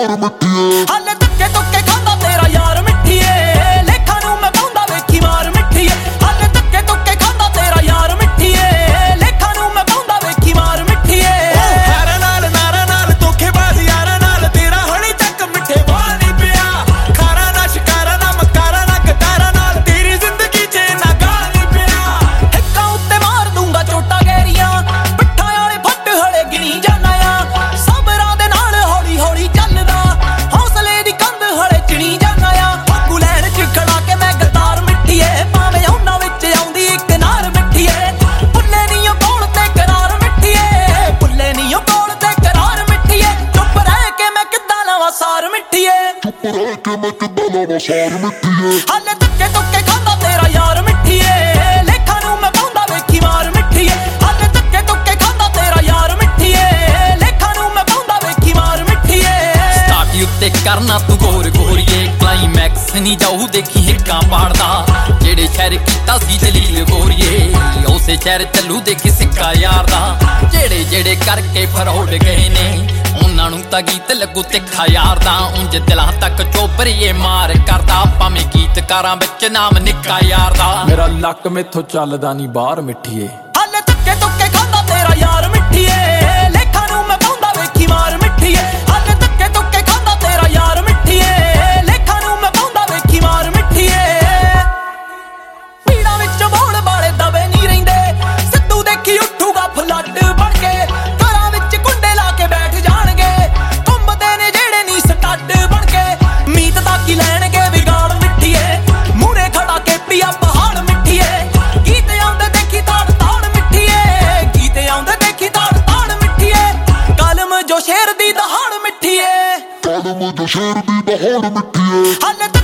बहार मिठिए हाले धक्के धुक्के खांदा तेरा यार मिठिए लेखा नूं मैं पाउंदा वेखी मार मिठिए हाले धक्के धुक्के खांदा तेरा यार मिठिए लेखा नूं मैं पाउंदा वेखी मार मिठिए हारा नाल धोखेबाज यारा नाल तेरा हणी तक मिठे वाल नहीं पिया खारा ना शिकारा ना मकारा ना गटारा नाल तेरी जिंदगी च ना गाल नहीं पिया हिक्कां उत्ते मार दूंगा चोटा गहरियां पिट्ठां वाले फट हले गिनी जाना आ सबरां दे नाल हौली हौली चलदा हौसले दी कंध हले चिणी जाना आ फागू लैण च खड़ा के मैं गतार मिठिए भावें ਉਹਨਾਂ ਵਿੱਚ ਆਉਂਦੀ ਇੱਕ ਨਾਰ ਮਿੱਠੀਏ ਭੁੱਲੇ ਨੀ ਉਹ ਕੋਲ ਤੇ ਕਰਾਰ ਮਿੱਠੀਏ ਭੁੱਲੇ ਨੀ ਉਹ ਕੋਲ ਤੇ ਕਰਾਰ ਮਿੱਠੀਏ ਚੁੱਪ ਰਹਿ ਕੇ ਮੈਂ ਕਿੱਦਾਂ ਲਵਾਂ ਸਾਰ ਮਿੱਠੀਏ चुप रह के मैं किदा लावां सार मिठिए ਹਾਲੇ ਧੱਕੇ ਧੁੱਕੇ ਖਾਂਦਾ ਤੇਰਾ ਯਾਰ ਮਿੱਠੀਏ ਲੇਖਾਂ ਨੂੰ ਮੈਂ ਪਾਉਂਦਾ ਵੇਖੀ ਮਾਰ ਮਿੱਠੀਏ ਹਾਲੇ ਧੱਕੇ ਧੁੱਕੇ ਖਾਂਦਾ ਤੇਰਾ ਯਾਰ ਮਿੱਠੀਏ ਲੇਖਾਂ ਨੂੰ ਮੈਂ ਪਾਉਂਦਾ ਵੇਖੀ ਮਾਰ ਮਿੱਠੀਏ ਸਟਾਰਟ ਉੱਤੇ ਕਰਨਾ ਤੂੰ ਗੋਰ ਗੋਰੀਏ ਕਲਾਈਮੈਕਸ ਨਹੀਂ ਜਾਊ ਦੇਖੀ ਹਿੱਕਾਂ ਪਾੜਦਾ ਜਿਹੜੇ ਸ਼ਹਿਰ ਕੀਤਾ ਸੀ ਜਲੀਲ ਗੋਰੀਏ ਉਸੇ ਸ਼ਹਿਰ ਚੱਲੂ ਦੇਖੀ ਸਿੱਕਾ ਯਾਰ ਦਾ ਜਿਹੜੇ ਕਰਕੇ ਫਰੋੜ ਗਏ ਨੇ ਉਹਨਾਂ ਨੂੰ ਤਾਂ ਗੀਤ ਲੱਗੂ ਤਿੱਖਾ ਯਾਰ ਦਾ ਉਂਝ ਦਿਲਾਂ ਤੱਕ ਚੋਬਰੀਏ ਮਾਰ ਕਰਦਾ ਭਾਵੇਂ ਗੀਤਕਾਰਾਂ ਵਿੱਚ ਨਾਮ ਨਿੱਕਾ ਯਾਰ ਦਾ ਮੇਰਾ ਲੱਕ ਮੈਥੋਂ ਚੱਲਦਾ ਨਹੀਂ ਬਾਹਰ ਮਿੱਠੀਏ ਹਾਲੇ ਧੱਕੇ ਧੁੱਕੇ ਖਾਂਦਾ ਤੇਰਾ ਯਾਰ ਮਿੱਠੀਏ ਲੇਖਾਂ ਨੂੰ ਮੈਂ ਪਾਉਂਦਾ ਵੇਖੀ ਮਾਰ ਮਿੱਠੀਏ ਹਾਲੇ ਧੱਕੇ ਧੁੱਕੇ ਖਾਂਦਾ ਤੇਰਾ ਯਾਰ ਮਿੱਠੀਏ ਲੇਖਾਂ ਨੂੰ ਮੈਂ ਪਾਉਂਦਾ ਵੇਖੀ ਮਾਰ ਮਿੱਠੀਏ ਪੀੜਾਂ ਵਿੱਚ ਬੋਲ ਵਾਲੇ ਦਵੇ ਨਹੀਂ ਰਹਿੰਦੇ ਸਿੱਧੂ ਦੇਖੀ ਉੱਠੂਗਾ ਫਲੱਡ ਬਣ ਕੇ ਘਰਾਂ ਵਿੱਚ ਕੁੰਡੇ ਲਾ ਕੇ ਬੈਠ ਜਾਣਗੇ ਘੁੰਮਦੇ ਨੇ ਜਿਹੜੇ ਨਹੀਂ ਸਟੱਡ ਬਣ ਕੇ ਮੀਤ ਦਾ ਕੀ ਲੈਣਗੇ ਵਿਗਾੜ ਮਿੱਠੀਏ ਮੂਰੇ ਖੜਾ ਕੇ ਪੀਆ ਪਹਾੜ ਮਿੱਠੀਏ ਗੀਤ ਆਉਂਦੇ ਦੇਖੀ ਤਾੜ ਤਾੜ ਮਿੱਠੀਏ ਗੀਤ ਆਉਂਦੇ ਦੇਖੀ ਤਾੜ ਤਾੜ ਮਿੱਠੀਏ ਕਲਮ ਜੋ ਸ਼ੇਰ ਦੀ ਦਹਾੜ ਮਿੱਠੀਏ कलम जो शेर दी बहार मिठिए ਹਾਲੇ